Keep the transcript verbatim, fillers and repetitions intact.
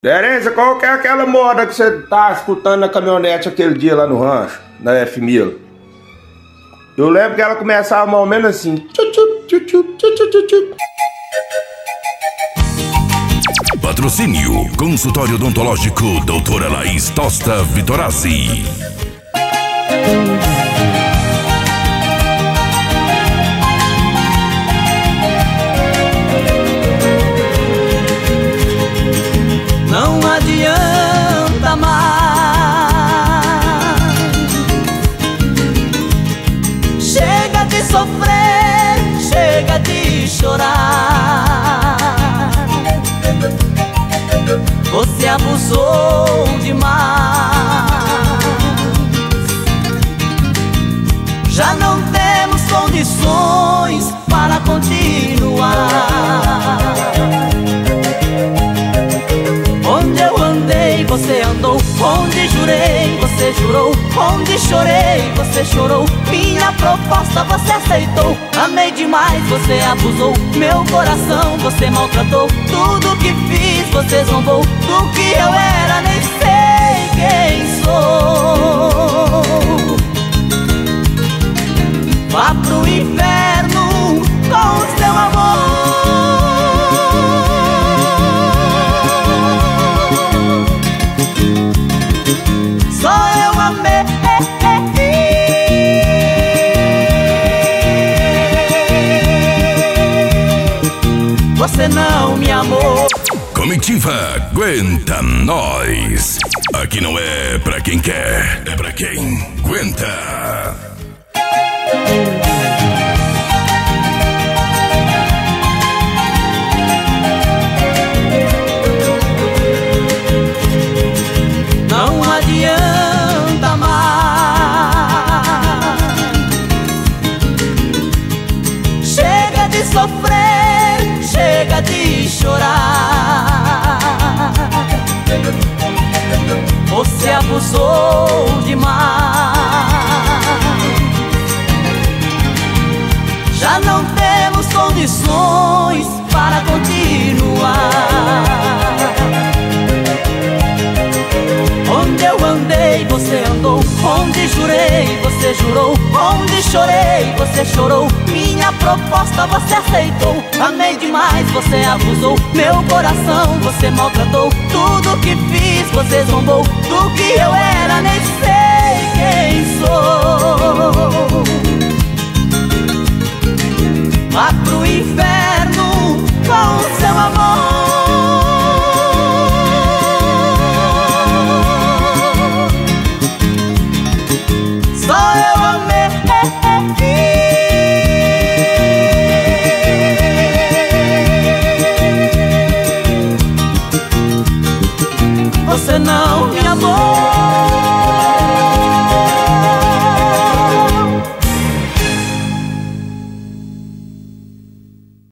Terência, qual que é aquela moda que você tá escutando na caminhonete aquele dia lá no rancho, na F mil? Eu lembro que ela começava mais ou menos assim. Tchu, tchu, tchu, tchu, tchu, tchu, tchu. Patrocínio Consultório Odontológico doutora Laís Tosta Vitorazzi. Não adianta mais. Chega de sofrer, chega de chorar. Você abusou demais. Já não temos condições para continuar. Onde eu andei, você andou. Onde jurei, você jurou. Onde chorei, você chorou. Minha proposta você aceitou. Amei demais, você abusou. Meu coração você maltratou. Tudo que fiz você zombou. Do que eu era nem sei quem sou. Vá pro inferno com o seu amor. Você não me amou. Comitiva Aguenta Nós. Aqui não é pra quem quer, é pra quem aguenta. Não adianta mais. Chega de sofrer, chega de chorar. Você abusou demais. Já não temos condições para continuar. Onde eu andei, você andou. Onde jurei, você jurou. Onde chorei, você chorou. Minha proposta você aceitou. Amei demais, você abusou. Meu coração você maltratou. Tudo que fiz você zombou. Do que eu era nem sei quem sou. Vá pro inferno com o seu amor. Só eu amei.